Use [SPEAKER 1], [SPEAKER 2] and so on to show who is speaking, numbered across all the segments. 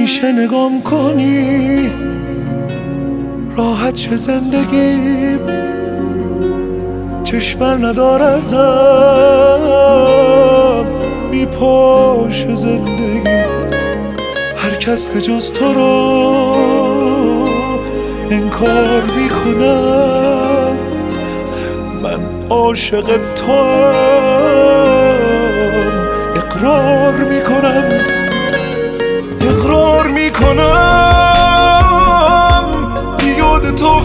[SPEAKER 1] میشه نگام کنی راحت چه زندگیم، چشم بر ندار ازم میپاشه زندگی. هر کس به جز تو رو انکار میکنم، من عاشق توام. اقرار میکنم یاد تو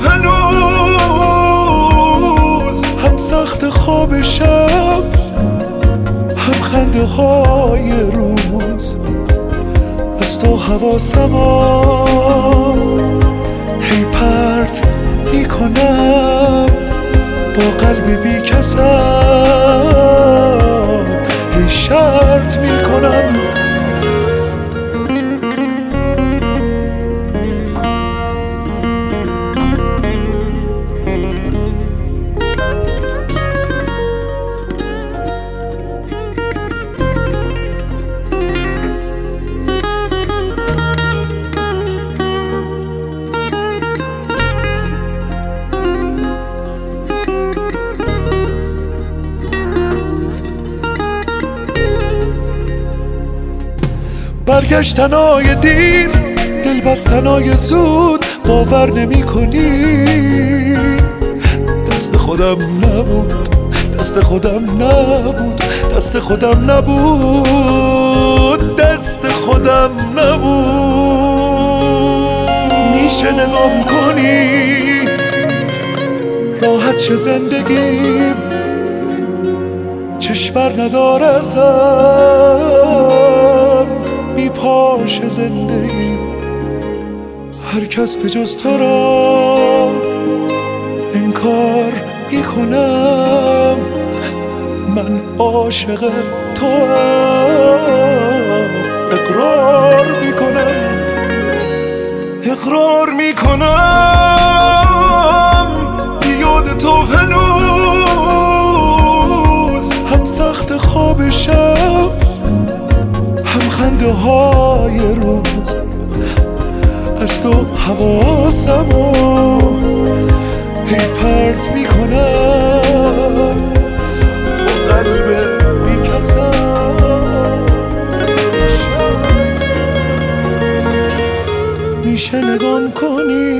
[SPEAKER 1] هنوز هم سخت خواب شب، هم خنده های روز. از تو حواسمو هی پرت میکنم، با قلب بی کسم هی شرط میکنم. برگشتنای دیر، دل بستنای زود، باور نمی کنی دست خودم نبود، دست خودم نبود، دست خودم نبود، دست خودم نبود. میشه نگام کنی راحت چه زندگیم، چشم بر ندار ازم میپاشه زندگی. هر کس به جز تو را انکار میکنم، من عاشق توام. اقرار میکنم یاد تو هنوز هم سخت خواب شب، هم خنده های روز. از تو حواسمو هی پرت میکنم، با قلب بی کسم میشه نگام کنی